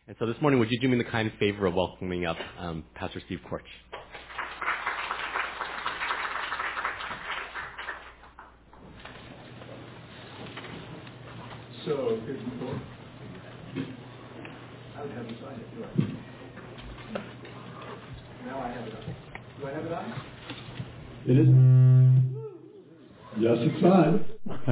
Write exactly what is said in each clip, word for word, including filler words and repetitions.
And so this morning, would you do me the kind favor of welcoming up um, Pastor Steve Korch? So, good before. I would have to sign it, do I? Now I have it on. Do I have it on? It is. Yes, it's on.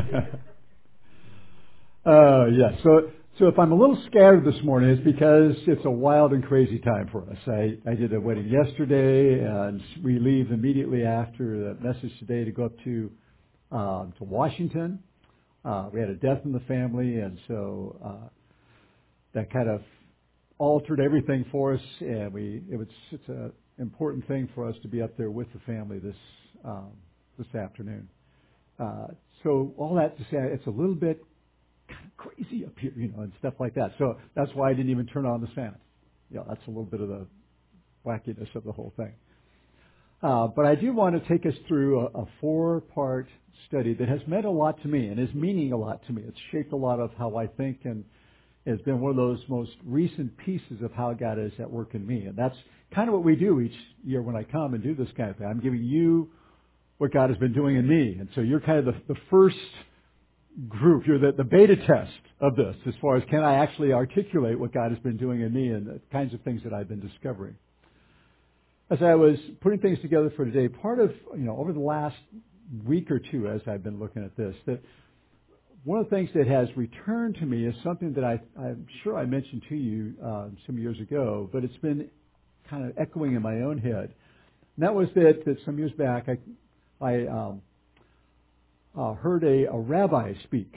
uh, yes. So, so if I'm a little scattered this morning, it's because it's a wild and crazy time for us. I, I did a wedding yesterday, and we leave immediately after the message today to go up to um, to Washington. Uh, we had a death in the family, and so uh, that kind of altered everything for us. And we it was it's an important thing for us to be up there with the family this um, this afternoon. Uh, so all that to say, it's a little bit kind of crazy up here, you know, and stuff like that. So that's why I didn't even turn on the sound. Yeah, that's a little bit of the wackiness of the whole thing. Uh, but I do want to take us through a, a four-part study that has meant a lot to me and is meaning a lot to me. It's shaped a lot of how I think and has been one of those most recent pieces of how God is at work in me. And that's kind of what we do each year when I come and do this kind of thing. I'm giving you what God has been doing in me. And so you're kind of the, the first group. You're the, the beta test of this as far as can I actually articulate what God has been doing in me and the kinds of things that I've been discovering. As I was putting things together for today, part of, you know, over the last week or two as I've been looking at this, that one of the things that has returned to me is something that I, I'm sure I mentioned to you uh, some years ago, but it's been kind of echoing in my own head. And that was that, that some years back I, I um, uh, heard a, a rabbi speak.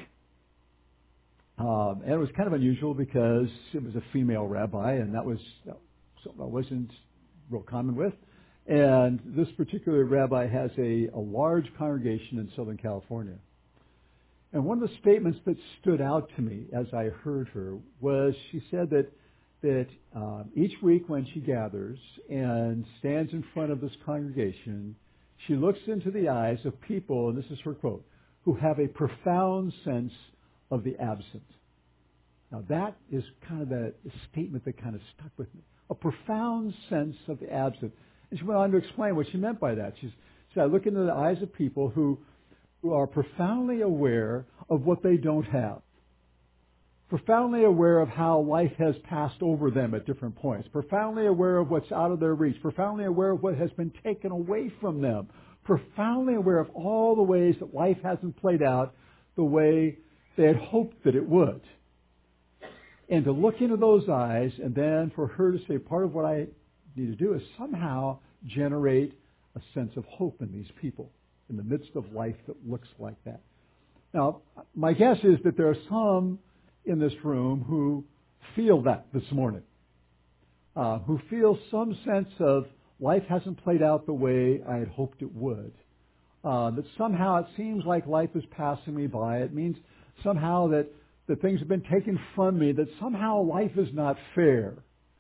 Um, and it was kind of unusual because it was a female rabbi, and that was something I wasn't real common with. And this particular rabbi has a, a large congregation in Southern California. And one of the statements that stood out to me as I heard her was she said that that um, each week when she gathers and stands in front of this congregation, she looks into the eyes of people, and this is her quote, who have a profound sense of the absent. Now that is kind of the statement that kind of stuck with me. A profound sense of the absent. And she went on to explain what she meant by that. She said, I look into the eyes of people who, who are profoundly aware of what they don't have. Profoundly aware of how life has passed over them at different points. Profoundly aware of what's out of their reach. Profoundly aware of what has been taken away from them. Profoundly aware of all the ways that life hasn't played out the way they had hoped that it would. And to look into those eyes and then for her to say part of what I need to do is somehow generate a sense of hope in these people in the midst of life that looks like that. Now, my guess is that there are some in this room who feel that this morning, uh, who feel some sense of life hasn't played out the way I had hoped it would, uh, that somehow it seems like life is passing me by. It means somehow that, that things have been taken from me, that somehow life is not fair,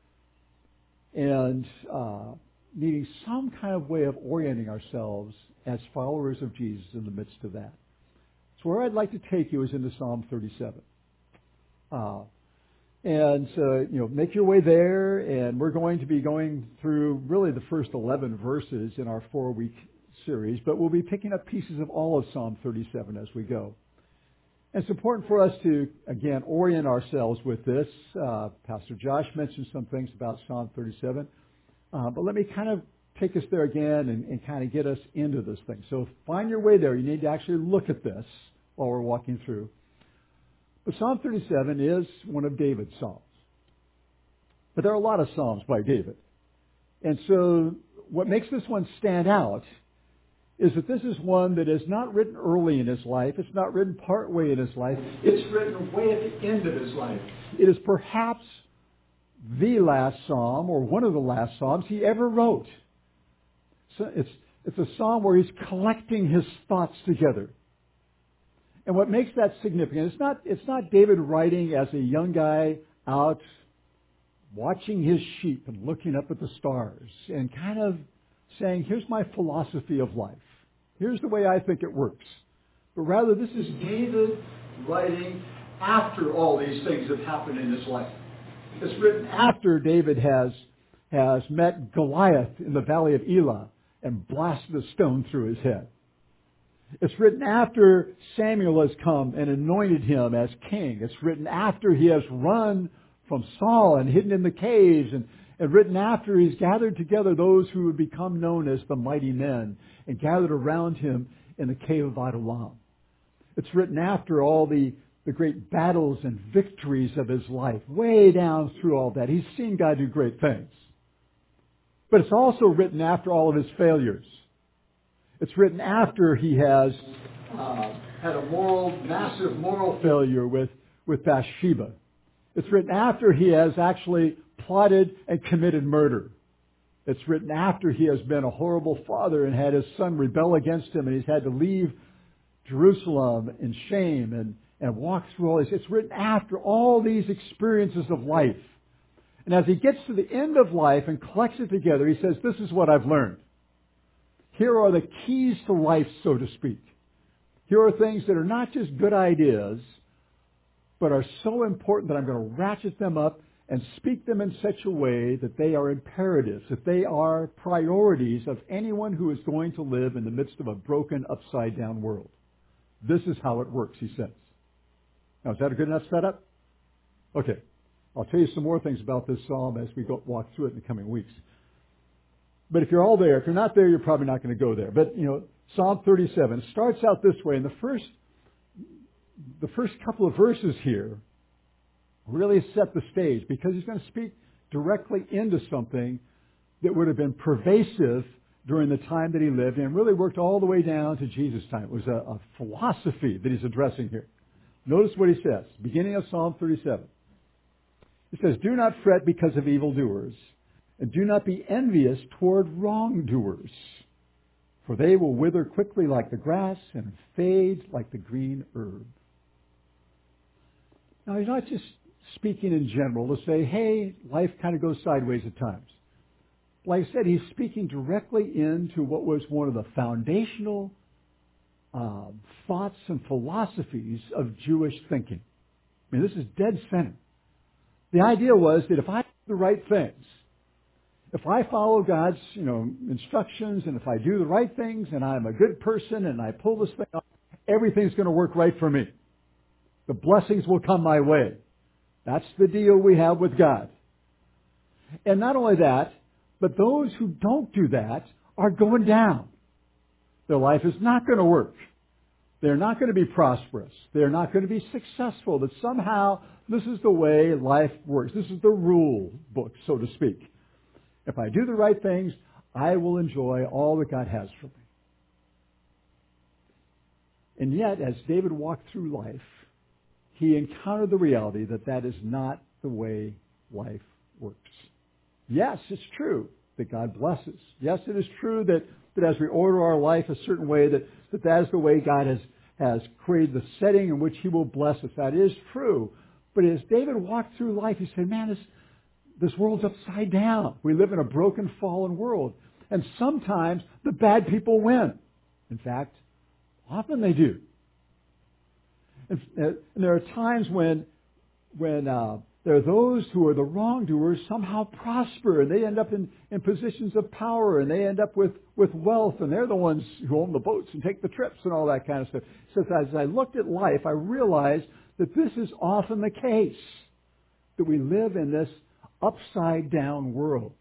and uh, needing some kind of way of orienting ourselves as followers of Jesus in the midst of that. So where I'd like to take you is into Psalm thirty-seven. Uh, and so, you know, make your way there, and we're going to be going through really the first eleven verses in our four-week series, but we'll be picking up pieces of all of Psalm thirty-seven as we go. And it's important for us to, again, orient ourselves with this. Uh, Pastor Josh mentioned some things about Psalm thirty-seven, uh, but let me kind of take us there again and, and kind of get us into this thing. So find your way there. You need to actually look at this while we're walking through. But Psalm thirty-seven is one of David's psalms. But there are a lot of psalms by David. And so what makes this one stand out is that this is one that is not written early in his life. It's not written partway in his life. It's written way at the end of his life. It is perhaps the last psalm or one of the last psalms he ever wrote. So it's, it's a psalm where he's collecting his thoughts together. And what makes that significant, it's not, it's not David writing as a young guy out watching his sheep and looking up at the stars and kind of saying, here's my philosophy of life. Here's the way I think it works. But rather, this is David writing after all these things have happened in his life. It's written after David has, has met Goliath in the valley of Elah and blasted a stone through his head. It's written after Samuel has come and anointed him as king. It's written after he has run from Saul and hidden in the caves, and, and written after he's gathered together those who would become known as the mighty men and gathered around him in the cave of Adullam. It's written after all the, the great battles and victories of his life, way down through all that. He's seen God do great things. But it's also written after all of his failures. It's written after he has uh, had a moral, massive moral failure with, with Bathsheba. It's written after he has actually plotted and committed murder. It's written after he has been a horrible father and had his son rebel against him, and he's had to leave Jerusalem in shame and, and walk through all this. It's written after all these experiences of life. And as he gets to the end of life and collects it together, he says, this is what I've learned. Here are the keys to life, so to speak. Here are things that are not just good ideas, but are so important that I'm going to ratchet them up and speak them in such a way that they are imperatives, that they are priorities of anyone who is going to live in the midst of a broken, upside-down world. This is how it works, he says. Now, is that a good enough setup? Okay. I'll tell you some more things about this psalm as we go walk through it in the coming weeks. But if you're all there, if you're not there, you're probably not going to go there. But, you know, Psalm thirty-seven starts out this way. And the first, the first couple of verses here really set the stage because he's going to speak directly into something that would have been pervasive during the time that he lived and really worked all the way down to Jesus' time. It was a, a philosophy that he's addressing here. Notice what he says, beginning of Psalm thirty-seven. He says, do not fret because of evildoers, and do not be envious toward wrongdoers, for they will wither quickly like the grass and fade like the green herb. Now, he's not just speaking in general to say, hey, life kind of goes sideways at times. Like I said, he's speaking directly into what was one of the foundational uh, thoughts and philosophies of Jewish thinking. I mean, this is dead center. The idea was that if I do the right things, if I follow God's, you know, instructions, and if I do the right things, and I'm a good person, and I pull this thing off, everything's going to work right for me. The blessings will come my way. That's the deal we have with God. And not only that, but those who don't do that are going down. Their life is not going to work. They're not going to be prosperous. They're not going to be successful. That somehow this is the way life works. This is the rule book, so to speak. If I do the right things, I will enjoy all that God has for me. And yet, as David walked through life, he encountered the reality that that is not the way life works. Yes, it's true that God blesses. Yes, it is true that, that as we order our life a certain way, that, that that is the way God has, has created the setting in which he will bless us. That is true. But as David walked through life, he said, man, this, this world's upside down. We live in a broken, fallen world. And sometimes the bad people win. In fact, often they do. And, and there are times when, when uh, there are those who are the wrongdoers somehow prosper, and they end up in, in positions of power, and they end up with, with wealth, and they're the ones who own the boats and take the trips and all that kind of stuff. So as I looked at life, I realized that this is often the case, that we live in this upside-down world.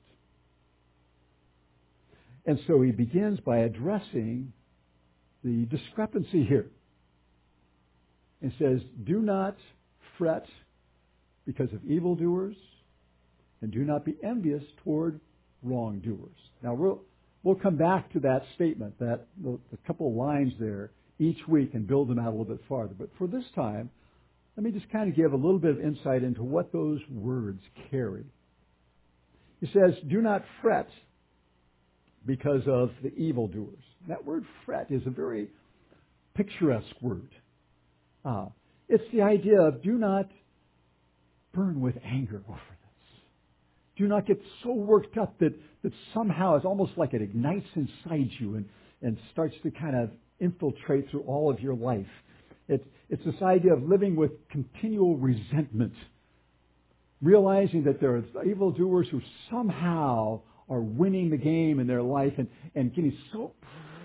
And so he begins by addressing the discrepancy here. And says, do not fret because of evildoers, and do not be envious toward wrongdoers. Now, we'll, we'll come back to that statement, that the, the couple of lines there, each week and build them out a little bit farther. But for this time, let me just kind of give a little bit of insight into what those words carry. He says, do not fret because of the evildoers. That word fret is a very picturesque word. Uh, it's the idea of do not burn with anger over this. Do not get so worked up that, that somehow it's almost like it ignites inside you and, and starts to kind of infiltrate through all of your life. It, it's this idea of living with continual resentment. realizing that there are evildoers who somehow are winning the game in their life and, and getting so...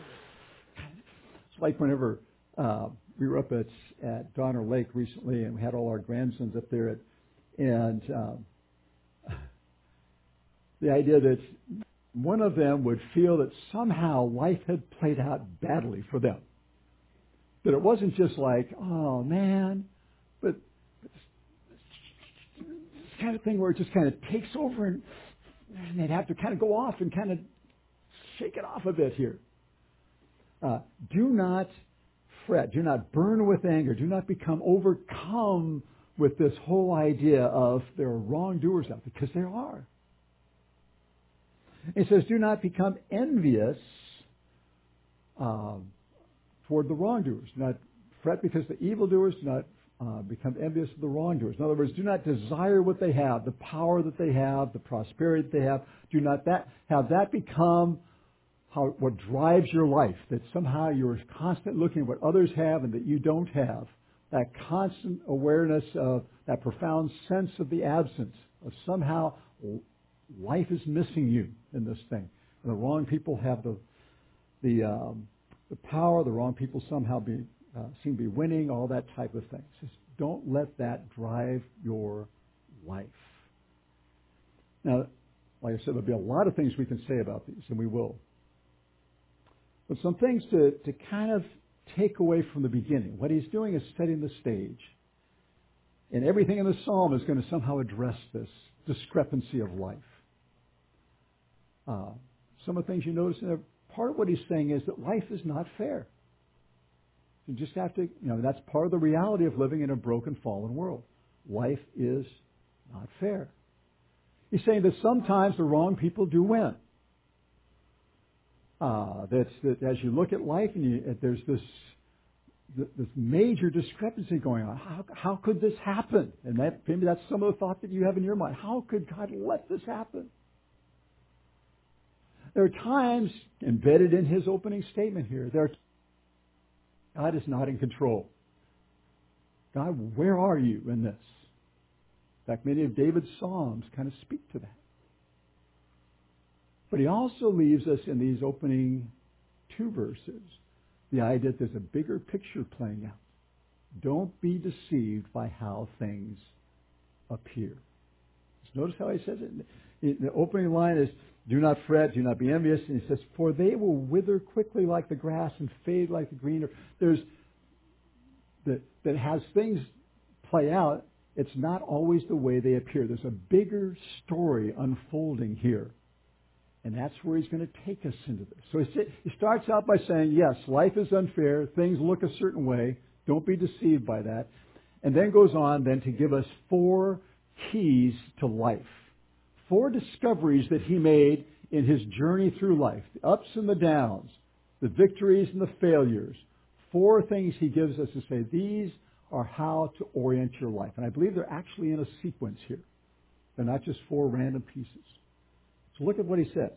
It's like whenever uh, we were up at, at Donner Lake recently and we had all our grandsons up there at, and um, the idea that one of them would feel that somehow life had played out badly for them. That it wasn't just like, oh man, but this kind of thing where it just kind of takes over and, and they'd have to kind of go off and kind of shake it off a bit here. Uh, do not fret. Do not burn with anger. Do not become overcome with this whole idea of there are wrongdoers out there, because there are. It says, do not become envious um, toward the wrongdoers. Do not fret because the evildoers. Do not uh, become envious of the wrongdoers. In other words, do not desire what they have, the power that they have, the prosperity that they have. Do not that have that become how, what drives your life, that somehow you're constantly looking at what others have and that you don't have. That constant awareness of that profound sense of the absence, of somehow life is missing you in this thing. And the wrong people have the the um, the power. The wrong people somehow be uh, seem to be winning. All that type of thing. Just don't let that drive your life. Now, like I said, there'll be a lot of things we can say about these, and we will. But some things to to kind of take away from the beginning. What he's doing is setting the stage, and everything in the psalm is going to somehow address this discrepancy of life. Uh, some of the things you notice in there, part of what he's saying is that life is not fair. You just have to, you know, that's part of the reality of living in a broken, fallen world. Life is not fair. He's saying that sometimes the wrong people do win. Uh, that's, that as you look at life and you, there's this this major discrepancy going on. How, how could this happen? And that, maybe that's some of the thought that you have in your mind. How could God let this happen? There are times embedded in his opening statement here. There are, God is not in control. God, where are you in this? In fact, many of David's psalms kind of speak to that. But he also leaves us in these opening two verses the idea that there's a bigger picture playing out. Don't be deceived by how things appear. Just notice how he says it. The opening line is, do not fret, do not be envious. And he says, for they will wither quickly like the grass and fade like the green. There's that, that has things play out. It's not always the way they appear. There's a bigger story unfolding here. And that's where he's going to take us into this. So he starts out by saying, yes, life is unfair. Things look a certain way. Don't be deceived by that. And then goes on then to give us four keys to life. Four discoveries that he made in his journey through life. The ups and the downs. The victories and the failures. Four things he gives us to say, these are how to orient your life. And I believe they're actually in a sequence here. They're not just four random pieces. So look at what he says.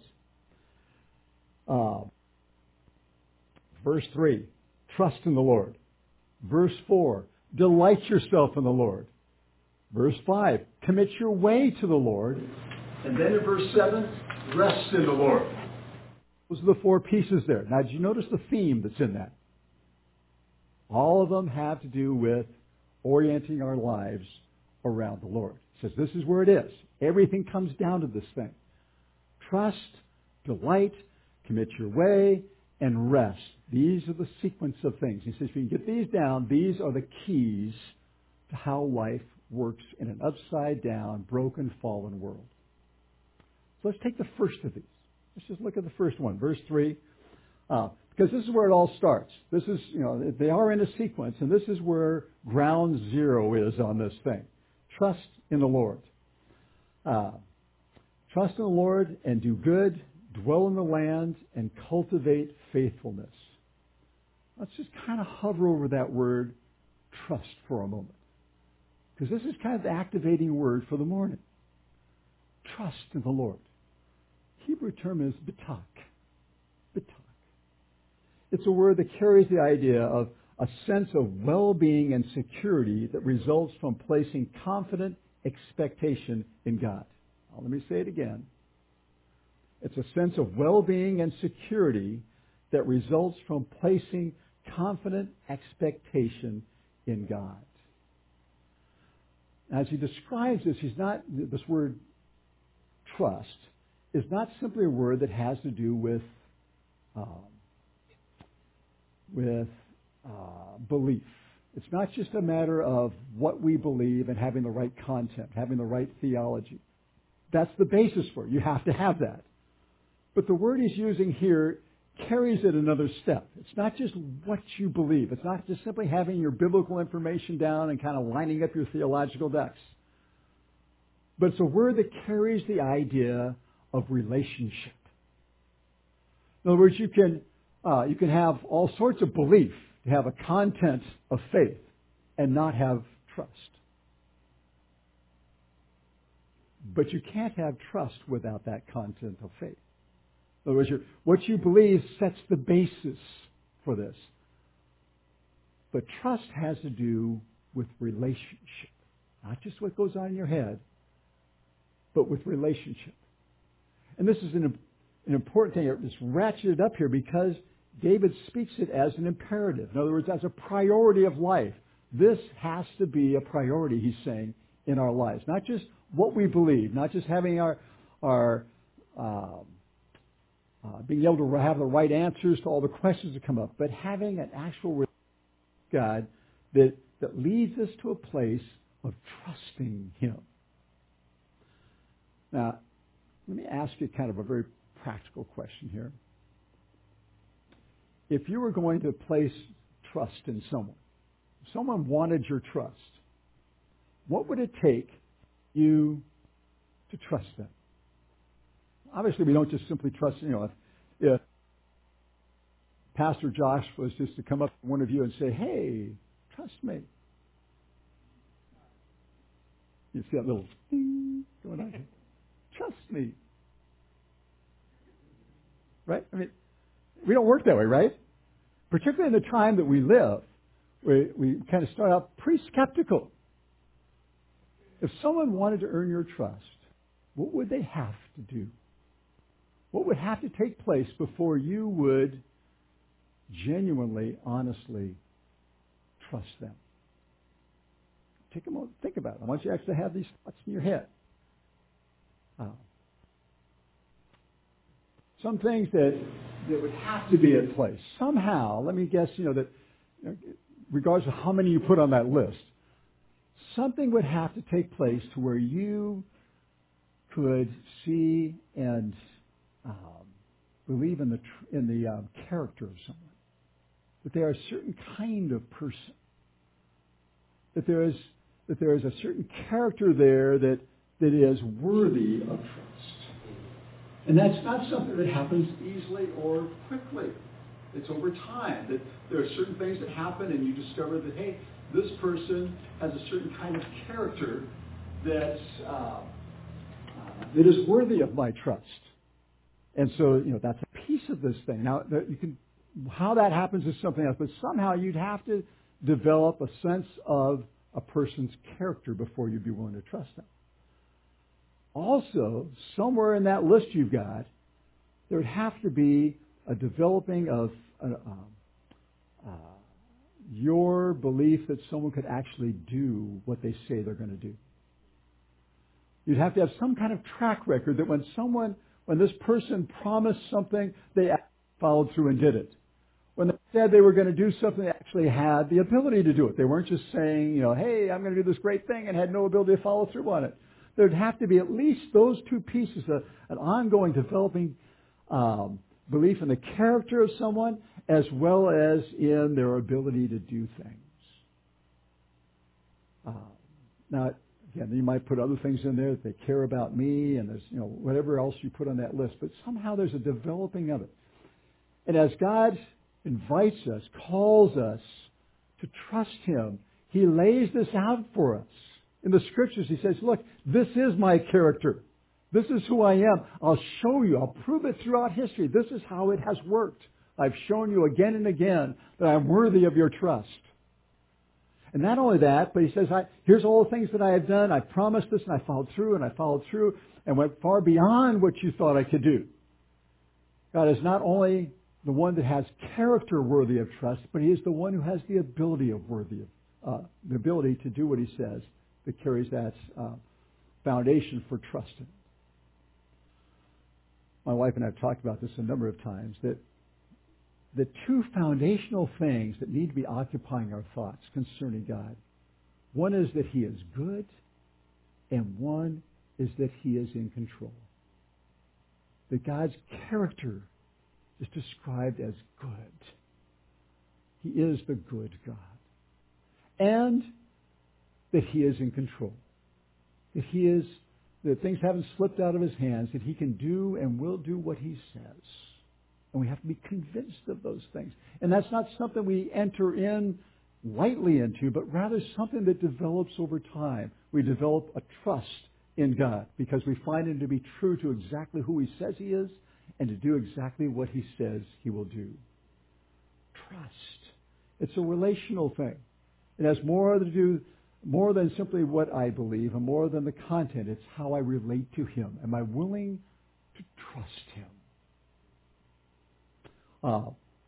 Uh, verse three, trust in the Lord. Verse four, delight yourself in the Lord. Verse five, commit your way to the Lord. And then in verse seven, rest in the Lord. Those are the four pieces there. Now, did you notice the theme that's in that? All of them have to do with orienting our lives around the Lord. It says this is where it is. Everything comes down to this thing. Trust, delight, commit your way, and rest. These are the sequence of things. He says if you can get these down, these are the keys to how life works in an upside-down, broken, fallen world. So let's take the first of these. Let's just look at the first one, verse three. Uh, because this is where it all starts. This is, you know, they are in a sequence, and this is where ground zero is on this thing. Trust in the Lord. Uh, Trust in the Lord and do good, dwell in the land, and cultivate faithfulness. Let's just kind of hover over that word, trust, for a moment. Because this is kind of the activating word for the morning. Trust in the Lord. Hebrew term is bitak. Bitak. It's a word that carries the idea of a sense of well-being and security that results from placing confident, expectation in God. Now, let me say it again. It's a sense of well-being and security that results from placing confident expectation in God. As he describes this, he's not, this word trust is not simply a word that has to do with um, with uh, belief. It's not just a matter of what we believe and having the right content, having the right theology. That's the basis for it. You have to have that. But the word he's using here carries it another step. It's not just what you believe. It's not just simply having your biblical information down and kind of lining up your theological ducks. But it's a word that carries the idea of relationship. In other words, you can uh, you can have all sorts of belief, to have a content of faith, and not have trust. But you can't have trust without that content of faith. In other words, you're, what you believe sets the basis for this. But trust has to do with relationship. Not just what goes on in your head, but with relationship. And this is an, an important thing. It's ratcheted up here because David speaks it as an imperative. In other words, as a priority of life. This has to be a priority, he's saying, in our lives. Not just what we believe, not just having our, our um, uh, being able to have the right answers to all the questions that come up, but having an actual relationship with God that, that leads us to a place of trusting Him. Now, let me ask you kind of a very practical question here. If you were going to place trust in someone, if someone wanted your trust, what would it take you to trust them? Obviously, we don't just simply trust, you know, if, if Pastor Josh was just to come up to one of you and say, hey, trust me. You see that little ding going on? Trust me. Right? I mean, we don't work that way, right? Particularly in the time that we live, we, we kind of start out pretty skeptical. If someone wanted to earn your trust, what would they have to do? What would have to take place before you would genuinely, honestly trust them? Take a moment, think about it. I want you to actually have these thoughts in your head. Uh, some things that, that would have to be in place. Somehow, let me guess, you know, that you know, regardless of how many you put on that list, something would have to take place to where you could see and um, believe in the tr- in the um, character of someone. That they are a certain kind of person. That there is that there is a certain character there that that is worthy of trust. And that's not something that happens easily or quickly. It's over time. That there are certain things that happen and you discover that, hey, this person has a certain kind of character that's, uh, uh, that is worthy of my trust. And so, you know, that's a piece of this thing. Now, you can, how that happens is something else, but somehow you'd have to develop a sense of a person's character before you'd be willing to trust them. Also, somewhere in that list you've got, there would have to be a developing of uh, um, uh, your belief that someone could actually do what they say they're going to do. You'd have to have some kind of track record that when someone, when this person promised something, they followed through and did it. When they said they were going to do something, they actually had the ability to do it. They weren't just saying, you know, hey, I'm going to do this great thing and had no ability to follow through on it. There'd have to be at least those two pieces, of an ongoing developing um, belief in the character of someone as well as in their ability to do things. Uh, now, again, you might put other things in there that they care about me and there's, you know, whatever else you put on that list, but somehow there's a developing of it. And as God invites us, calls us to trust Him, He lays this out for us. In the Scriptures, He says, look, this is my character. This is who I am. I'll show you. I'll prove it throughout history. This is how it has worked. I've shown you again and again that I'm worthy of your trust. And not only that, but he says, I, here's all the things that I have done. I promised this and I followed through and I followed through and went far beyond what you thought I could do. God is not only the one that has character worthy of trust, but he is the one who has the ability of worthy of, uh, the ability to do what he says that carries that uh, foundation for trusting. My wife and I have talked about this a number of times, that the two foundational things that need to be occupying our thoughts concerning God, one is that he is good, and one is that he is in control. That God's character is described as good. He is the good God. And that he is in control. That he is, that things haven't slipped out of his hands, that he can do and will do what he says. And we have to be convinced of those things. And that's not something we enter in lightly into, but rather something that develops over time. We develop a trust in God because we find him to be true to exactly who he says he is and to do exactly what he says he will do. Trust. It's a relational thing. It has more to do, more than simply what I believe and more than the content. It's how I relate to him. Am I willing to trust him? Uh,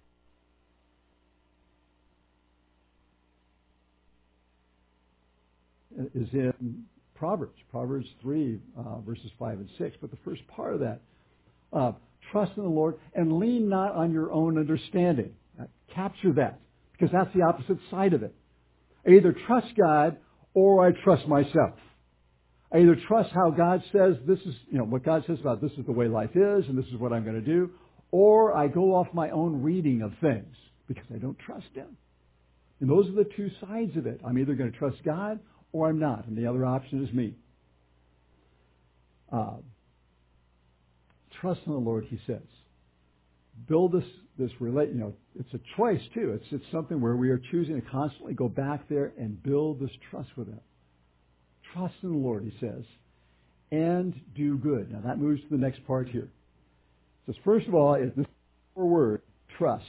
is in Proverbs, Proverbs three, uh, verses five and six. But the first part of that, uh, trust in the Lord and lean not on your own understanding. Now, capture that, because that's the opposite side of it. I either trust God or I trust myself. I either trust how God says this is, you know, what God says about this is the way life is and this is what I'm going to do, or I go off my own reading of things because I don't trust him. And those are the two sides of it. I'm either going to trust God or I'm not. And the other option is me. Uh, trust in the Lord, he says. Build this, this relate, you know, it's a choice too. It's, it's something where we are choosing to constantly go back there and build this trust with him. Trust in the Lord, he says, and do good. Now that moves to the next part here. It says, first of all, is this word, trust.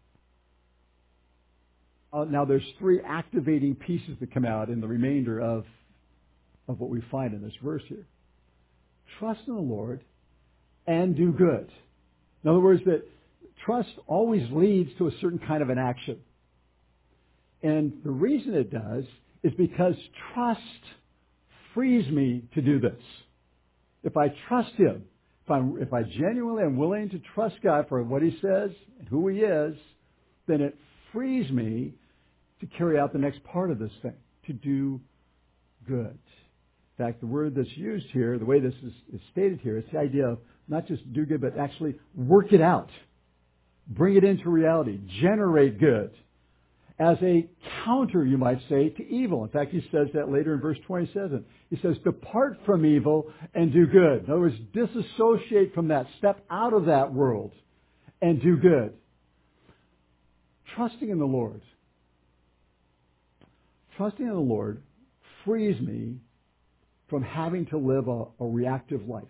Uh, now there's three activating pieces that come out in the remainder of, of what we find in this verse here. Trust in the Lord and do good. In other words, that trust always leads to a certain kind of an action. And the reason it does is because trust frees me to do this. If I trust him, if, I'm, if I genuinely am willing to trust God for what he says and who he is, then it frees me to carry out the next part of this thing, to do good. In fact, the word that's used here, the way this is, is stated here, it's the idea of not just do good, but actually work it out. Bring it into reality. Generate good. As a counter, you might say, to evil. In fact, he says that later in verse twenty-seven. He says, depart from evil and do good. In other words, disassociate from that. Step out of that world and do good. Trusting in the Lord. Trusting in the Lord frees me from having to live a, a reactive life.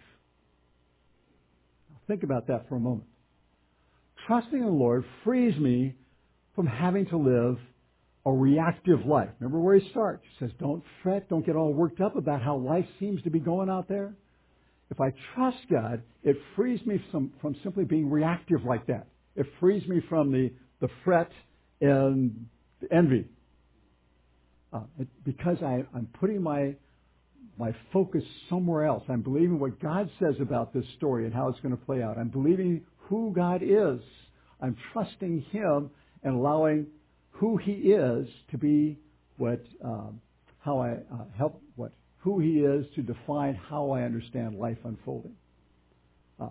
Think about that for a moment. Trusting in the Lord frees me from having to live a reactive life. Remember where he starts. He says, don't fret, don't get all worked up about how life seems to be going out there. If I trust God, it frees me from, from simply being reactive like that. It frees me from the, the fret and the envy. Uh, it, because I, I'm putting my my focus somewhere else. I'm believing what God says about this story and how it's going to play out. I'm believing who God is. I'm trusting him and allowing who he is to be what, um, how I uh, help, what, who he is to define how I understand life unfolding. Uh,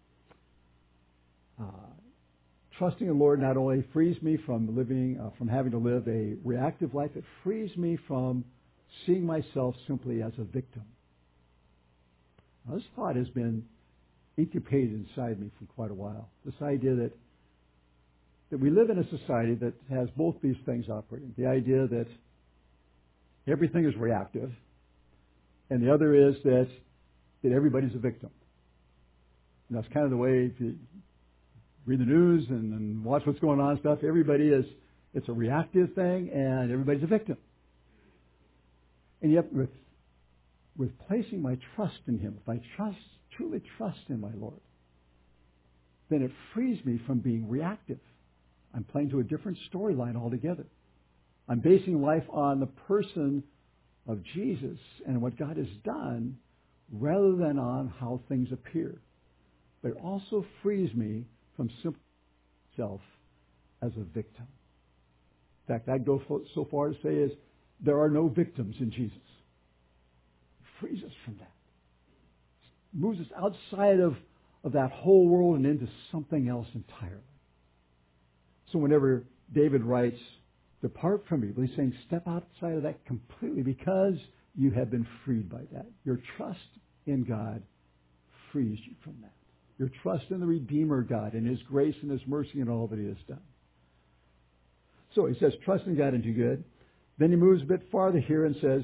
uh, trusting in the Lord not only frees me from living, uh, from having to live a reactive life, it frees me from seeing myself simply as a victim. Now, this thought has been incubated inside me for quite a while. This idea that that we live in a society that has both these things operating. The idea that everything is reactive, and the other is that that everybody's a victim. And that's kind of the way, if you read the news and, and watch what's going on and stuff, everybody is, it's a reactive thing, and everybody's a victim. And yet with, with placing my trust in Him, if I trust, truly trust in my Lord, then it frees me from being reactive. I'm playing to a different storyline altogether. I'm basing life on the person of Jesus and what God has done rather than on how things appear. But it also frees me from simple self as a victim. In fact, I'd go so far to say is there are no victims in Jesus. It frees us from that. It moves us outside of, of that whole world and into something else entirely. So whenever David writes, depart from evil, he's saying step outside of that completely because you have been freed by that. Your trust in God frees you from that. Your trust in the Redeemer God and His grace and His mercy and all that He has done. So he says, trust in God and do good. Then he moves a bit farther here and says,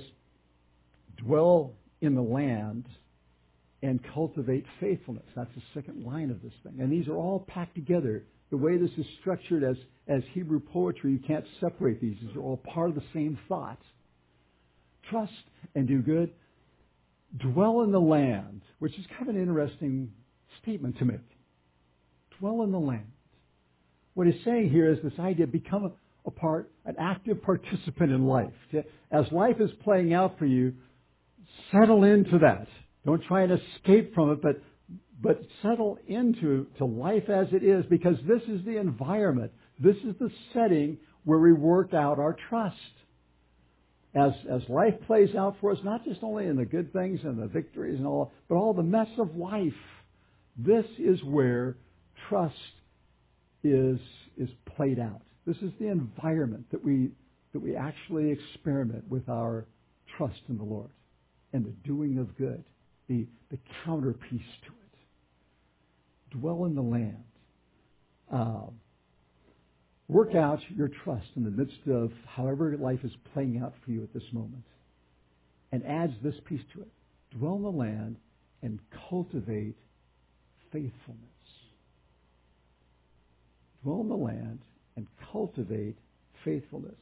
dwell in the land and cultivate faithfulness. That's the second line of this thing. And these are all packed together. The way this is structured as, as Hebrew poetry, you can't separate these. These are all part of the same thought. Trust and do good. Dwell in the land, which is kind of an interesting statement to make. Dwell in the land. What he's saying here is this idea of become a, a part, an active participant in life. As life is playing out for you, settle into that. Don't try and escape from it, but but settle into to life as it is, because this is the environment. This is the setting where we work out our trust. As as life plays out for us, not just only in the good things and the victories and all, but all the mess of life. This is where trust is is played out. This is the environment that we that we actually experiment with our trust in the Lord and the doing of good, the the counterpiece to it. Dwell in the land. Uh, work out your trust in the midst of however life is playing out for you at this moment, and adds this piece to it: dwell in the land and cultivate faithfulness. Dwell in the land and cultivate faithfulness.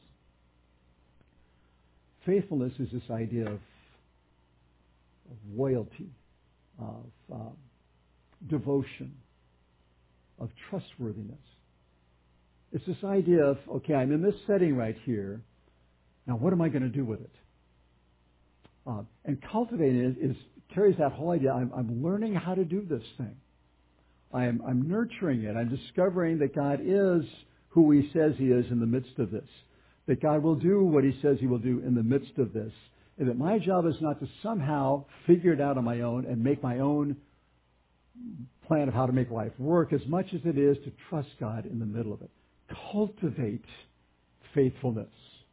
Faithfulness is this idea of, of loyalty, of um, devotion, of trustworthiness. It's this idea of, okay, I'm in this setting right here. Now, what am I going to do with it? Uh, and cultivating it is, carries that whole idea. I'm, I'm learning how to do this thing. I'm, I'm nurturing it. I'm discovering that God is who He says He is in the midst of this. That God will do what He says He will do in the midst of this. And that my job is not to somehow figure it out on my own and make my own plan of how to make life work, as much as it is to trust God in the middle of it. Cultivate faithfulness.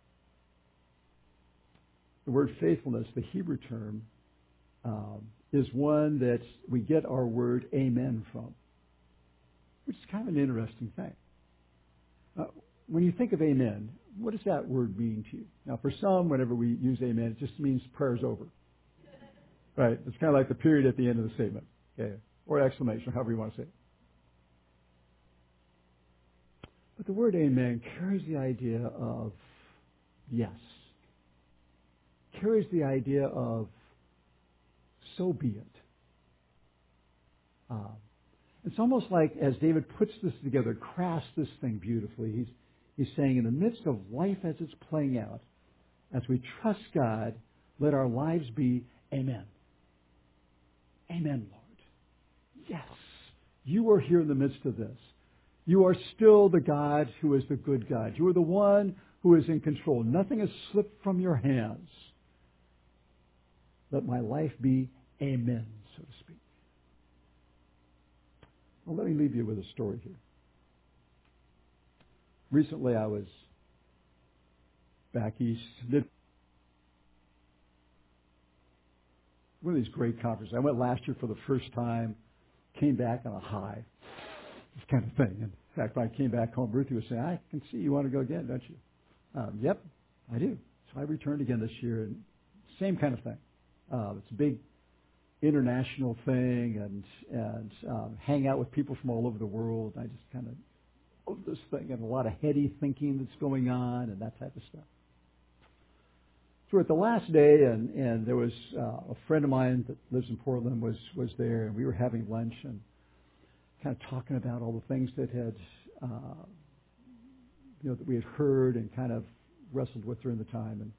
The word faithfulness, the Hebrew term, um, is one that we get our word amen from, which is kind of an interesting thing. Uh, when you think of amen, what does that word mean to you? Now, for some, whenever we use amen, it just means prayer's over. Right? It's kind of like the period at the end of the statement. Okay? Or exclamation, however you want to say it. But the word amen carries the idea of yes. Carries the idea of so be it. Um, it's almost like as David puts this together, crafts this thing beautifully, he's, he's saying in the midst of life as it's playing out, as we trust God, let our lives be amen. Amen, Lord. Yes, you are here in the midst of this. You are still the God who is the good God. You are the one who is in control. Nothing has slipped from your hands. Let my life be amen, so to speak. Well, let me leave you with a story here. Recently, I was back east, mid one of these great conferences. I went last year for the first time, came back on a high, this kind of thing. In fact, when I came back home, Ruthie was saying, I can see you want to go again, don't you? Um, yep, I do. So I returned again this year, and same kind of thing. Uh, it's a big international thing, and and um, hang out with people from all over the world. I just kind of love this thing, and a lot of heady thinking that's going on, and that type of stuff. So we're at the last day, and, and there was uh, a friend of mine that lives in Portland was, was there, and we were having lunch and kind of talking about all the things that had, uh, you know, that we had heard and kind of wrestled with during the time.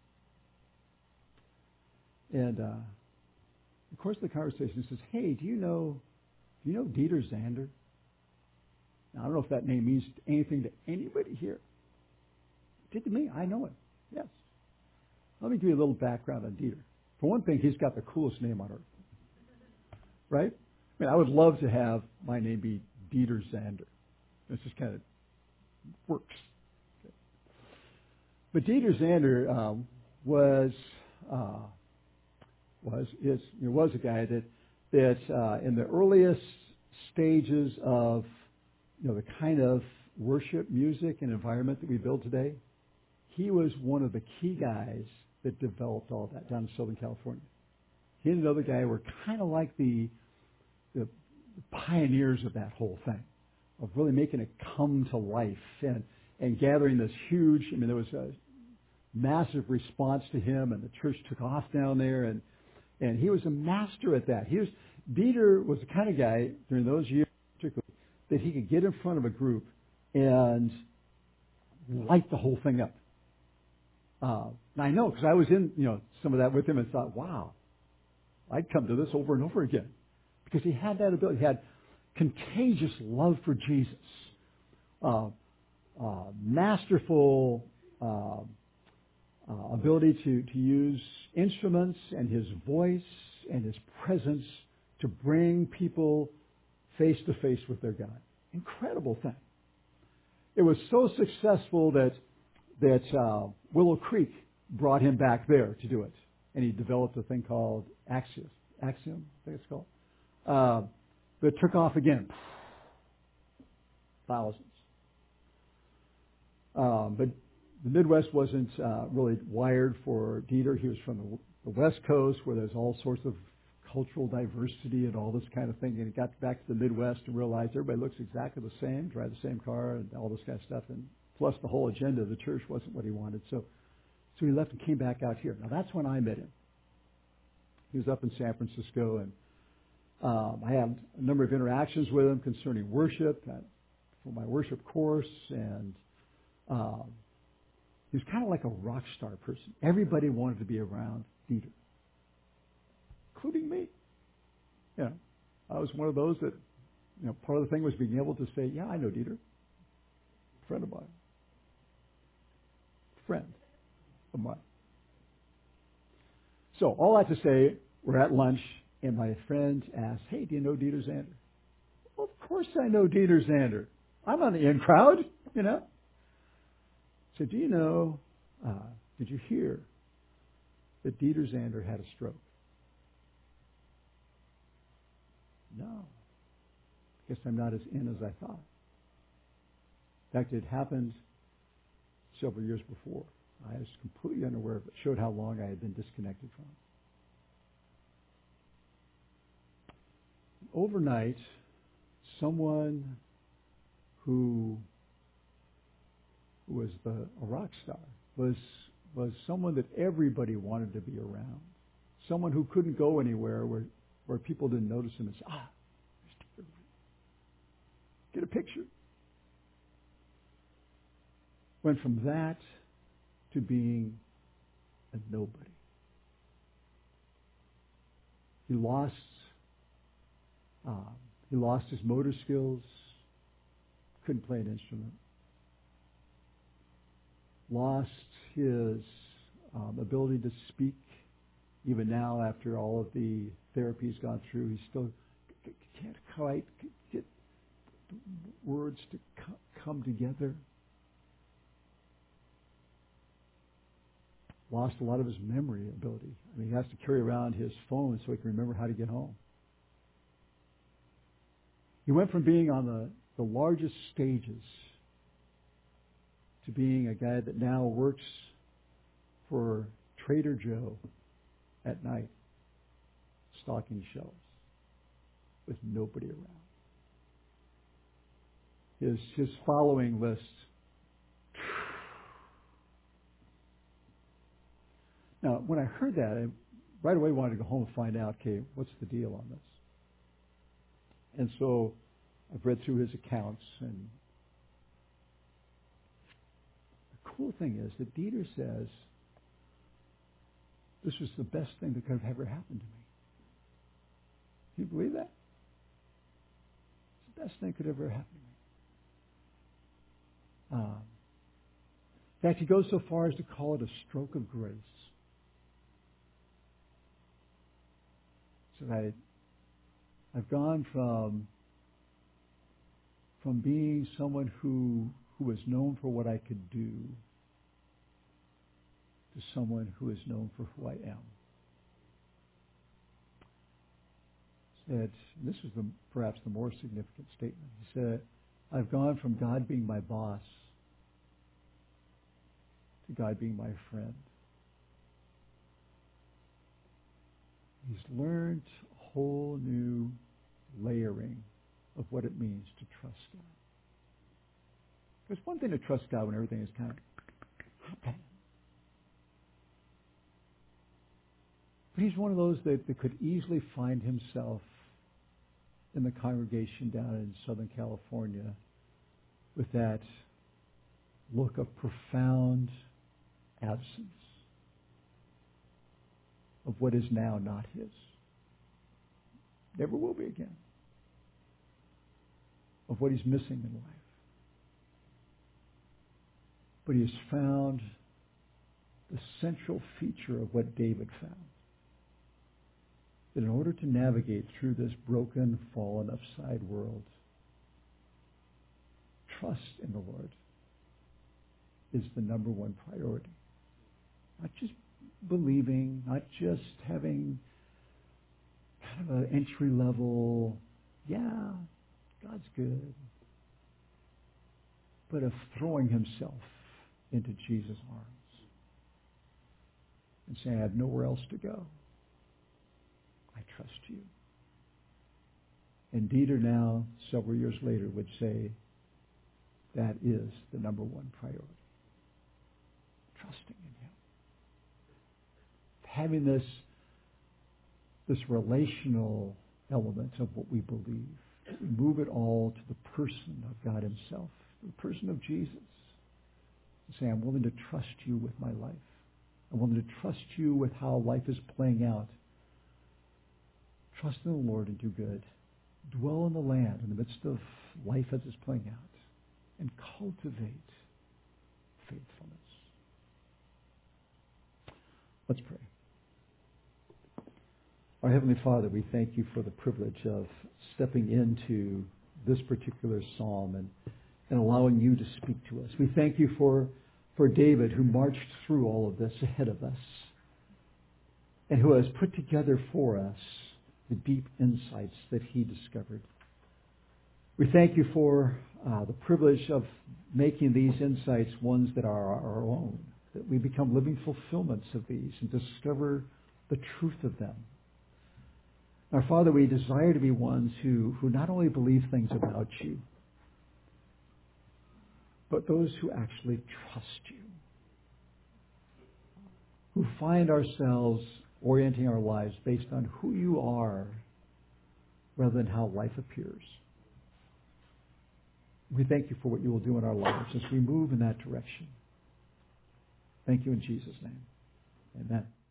And, and uh, of course, the conversation says, "Hey, do you know, do you know Dieter Zander?" Now, I don't know if that name means anything to anybody here. It did to me. I know him. Yes. Let me give you a little background on Dieter. For one thing, he's got the coolest name on earth. Right? I mean, I would love to have my name be Dieter Zander. This just kind of works. Okay. But Dieter Zander um, was uh, was is you know, was a guy that that uh, in the earliest stages of you know the kind of worship music and environment that we build today, he was one of the key guys that developed all that down in Southern California. He and another guy were kind of like the, the pioneers of that whole thing, of really making it come to life and, and gathering this huge, I mean, there was a massive response to him, and the church took off down there, and, and he was a master at that. He was, Dieter was the kind of guy during those years, particularly, that he could get in front of a group and light the whole thing up. Uh, and I know because I was in, you know, some of that with him and thought, wow, I'd come to this over and over again. Because he had that ability. He had contagious love for Jesus. Uh, uh, masterful uh, uh, ability to, to use instruments and his voice and his presence to bring people face to face with their God. Incredible thing. It was so successful that that uh, Willow Creek brought him back there to do it. And he developed a thing called Axios. Axiom, I think it's called. Uh, that took off again. Thousands. Um, but the Midwest wasn't uh, really wired for Dieter. He was from the, the West Coast, where there's all sorts of cultural diversity and all this kind of thing. And he got back to the Midwest and realized everybody looks exactly the same, drive the same car, and all this kind of stuff. And plus, the whole agenda of the church wasn't what he wanted. So, so he left and came back out here. Now, that's when I met him. He was up in San Francisco, and um, I had a number of interactions with him concerning worship uh, for my worship course, and um, he was kind of like a rock star person. Everybody wanted to be around Dieter, including me. You know, I was one of those that, you know, part of the thing was being able to say, "Yeah, I know Dieter, friend of mine." Friend of mine. So all that to say, we're at lunch, and my friend asked, "Hey, do you know Dieter Zander?" Well, of course I know Dieter Zander. I'm on the in crowd, you know. So do you know, uh, did you hear that Dieter Zander had a stroke? No. Guess I'm not as in as I thought. In fact, it happened several years before. I was completely unaware of it. It showed how long I had been disconnected from it. Overnight, someone who was the, a rock star was was someone that everybody wanted to be around. Someone who couldn't go anywhere where, where people didn't notice him and say, "Ah, there's Dieter. Get a picture." Went from that to being a nobody. He lost uh, he lost his motor skills, couldn't play an instrument, lost his um, ability to speak. Even now, after all of the therapy he's gone through, he still c- can't quite get words to co- come together. Lost a lot of his memory ability. I mean, he has to carry around his phone so he can remember how to get home. He went from being on the, the largest stages to being a guy that now works for Trader Joe at night, stocking shelves with nobody around. His, his following list. Now, when I heard that, I right away wanted to go home and find out, okay, what's the deal on this? And so I've read through his accounts, and the cool thing is that Dieter says this was the best thing that could have ever happened to me. Do you believe that? It's the best thing that could ever happen to me. Um, in fact, he goes so far as to call it a stroke of grace. So I, I've gone from from being someone who who was known for what I could do to someone who is known for who I am. Said, and this was the, perhaps the more significant statement. He said, I've gone from God being my boss to God being my friend. He's learned a whole new layering of what it means to trust God. Because one thing to trust God when everything is kind of happening. But he's one of those that, that could easily find himself in the congregation down in Southern California with that look of profound absence of what is now not his. Never will be again. Of what he's missing in life. But he has found the central feature of what David found. That in order to navigate through this broken, fallen, upside world, trust in the Lord is the number one priority. Not just believing, not just having kind of an entry level, yeah, God's good, but of throwing himself into Jesus' arms and saying, I have nowhere else to go. I trust you. And Dieter now, several years later, would say that is the number one priority. Trusting in him. Having this, this relational element of what we believe. We move it all to the person of God himself, the person of Jesus. And say, I'm willing to trust you with my life. I'm willing to trust you with how life is playing out. Trust in the Lord and do good. Dwell in the land in the midst of life as it's playing out. And cultivate faithfulness. Let's pray. Our Heavenly Father, we thank you for the privilege of stepping into this particular psalm and, and allowing you to speak to us. We thank you for, for David, who marched through all of this ahead of us and who has put together for us the deep insights that he discovered. We thank you for uh, the privilege of making these insights ones that are our own, that we become living fulfillments of these and discover the truth of them. Our Father, we desire to be ones who, who not only believe things about you, but those who actually trust you, who find ourselves orienting our lives based on who you are rather than how life appears. We thank you for what you will do in our lives as we move in that direction. Thank you in Jesus' name. Amen.